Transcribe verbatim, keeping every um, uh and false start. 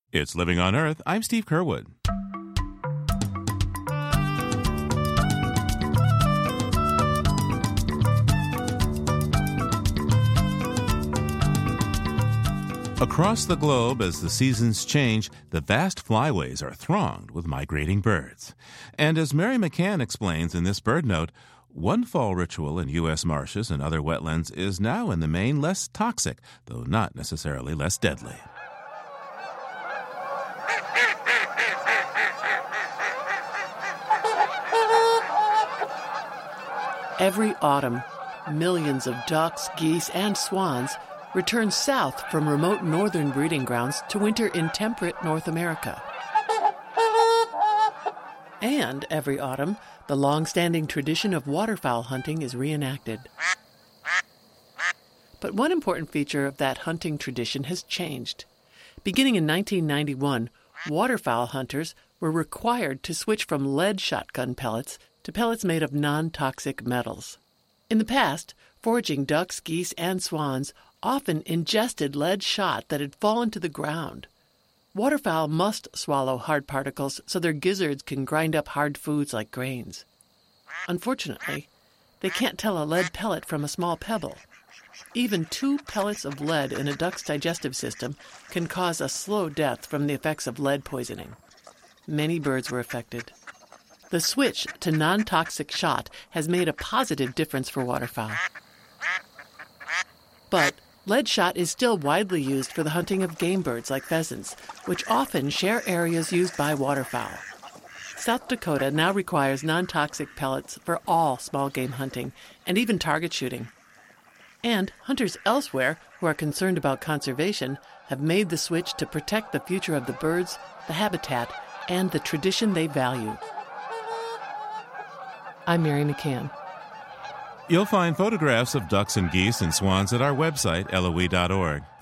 It's Living on Earth. I'm Steve Curwood. Across the globe, as the seasons change, the vast flyways are thronged with migrating birds. And as Mary McCann explains in this bird note, one fall ritual in U S marshes and other wetlands is now in the main less toxic, though not necessarily less deadly. Every autumn, millions of ducks, geese, and swans return south from remote northern breeding grounds to winter in temperate North America. And every autumn, the long-standing tradition of waterfowl hunting is reenacted. But one important feature of that hunting tradition has changed. Beginning in nineteen ninety-one, waterfowl hunters were required to switch from lead shotgun pellets to pellets made of non-toxic metals. In the past, foraging ducks, geese, and swans often ingested lead shot that had fallen to the ground. Waterfowl must swallow hard particles so their gizzards can grind up hard foods like grains. Unfortunately, they can't tell a lead pellet from a small pebble. Even two pellets of lead in a duck's digestive system can cause a slow death from the effects of lead poisoning. Many birds were affected. The switch to non-toxic shot has made a positive difference for waterfowl. But lead shot is still widely used for the hunting of game birds like pheasants, which often share areas used by waterfowl. South Dakota now requires non-toxic pellets for all small game hunting and even target shooting. And hunters elsewhere who are concerned about conservation have made the switch to protect the future of the birds, the habitat, and the tradition they value. I'm Mary McCann. You'll find photographs of ducks and geese and swans at our website, L O E dot org.